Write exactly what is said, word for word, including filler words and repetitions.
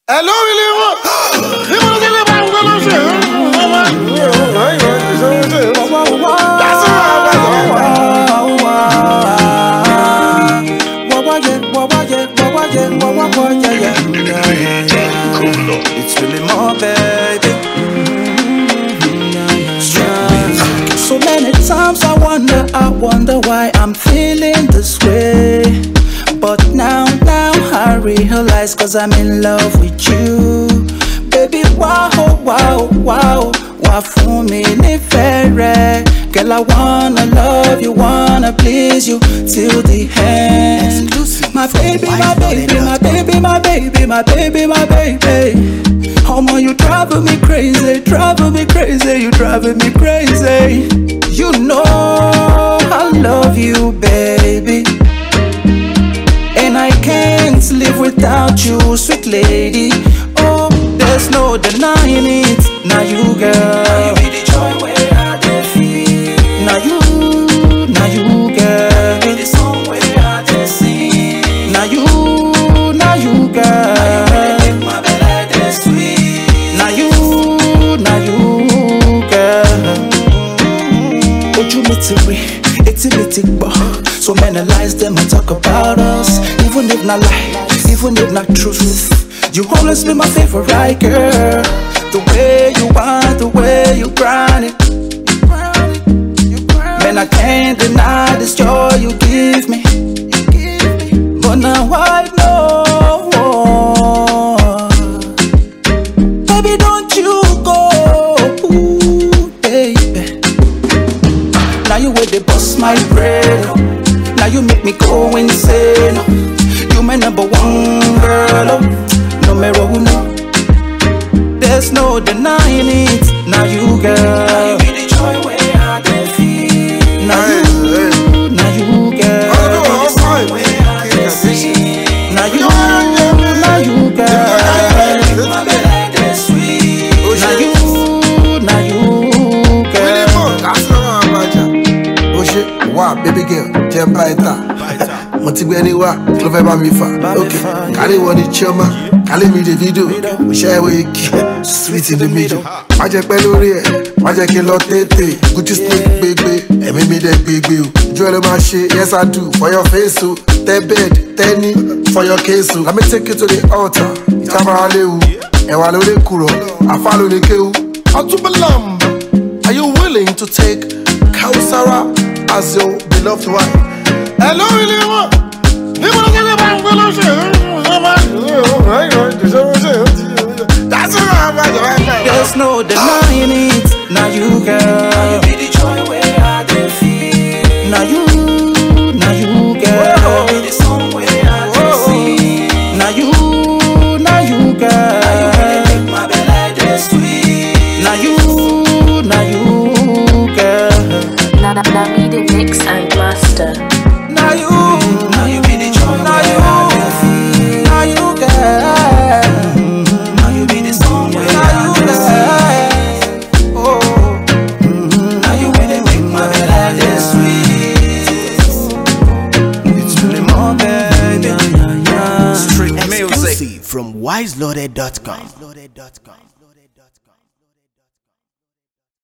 Hello, it's really more, baby. So many times I wonder, I wonder why I'm feeling this way. But now, now I realize, cause I'm in love with you. Baby, wow, wow, wow. Why for me, nifere. Girl, I wanna love you, wanna please you till the end. My baby, my baby, my baby, my baby, my baby, my baby. Homo, you driving me crazy, driving me crazy, you driving me crazy. You know I love you, baby. And I can't live without you, sweet lady. Oh, there's no denying it. Now you, girl, now you be the joy where I dey feel. Now you, now you, girl, be the song where I dey sing. Now you, now you, girl, now you make my belly dey sweet. Now you, now you, girl. Ojú mi ti rí, etí mi ti gbọ́. So many lies them and talk about us. Even if not lie, even if not truth, you always be my favorite girl. The way you want, the way you grind it, man, I can't deny this joy you give me. But now I know, baby, don't you go, ooh, baby. Now you with the bust my brain. Now you make me go insane. You my number one girl, oh, numero uno. There's no denying it. Now you, girl, now you be the joy where I dey feel. Now you, now you, girl, be the song where I dey sing. Now you, now you, girl, make my belly dey sweet. Now you, now you, girl. Oh shit, wow, baby girl, jump by it. Motigweni wa, clove ba mi fa. Okay, carry one the choma, carry me the video. We share with you, sweet in the middle. Maje pẹ̀lú rí ẹ, maje kí lọ tètè. Gucci sneak gbegbe, ẹ̀mí mi dẹ̀ gbegbe o. Ojú ẹ ló máa ṣe, yes I do, for your face o. Tẹ bed, tẹ ní, for your case o. Let me take you to the altar, ìtàbára léwu. Ẹ̀wà ló lè kúrọ̀, àfá ló lè kéwu. Ọtúbọ̀lọ́mbà, are you willing to take Kausara as your beloved wife? Hello, William. There's no denying it. Now you, girl, now you be the joy where I dey feel. Now you, now you, girl, be the song where I dey sing. Now you, now you, girl, now you make my belly dey sweet. Now you, now you, girl. Now, now me the mix and master. Now you, now you be the joy now you, I dey feel. Now you, girl, now you be the song where I dey sing. Oh, now you really make my belly dey sweet. It's really more, baby. Street music from wise loaded dot com.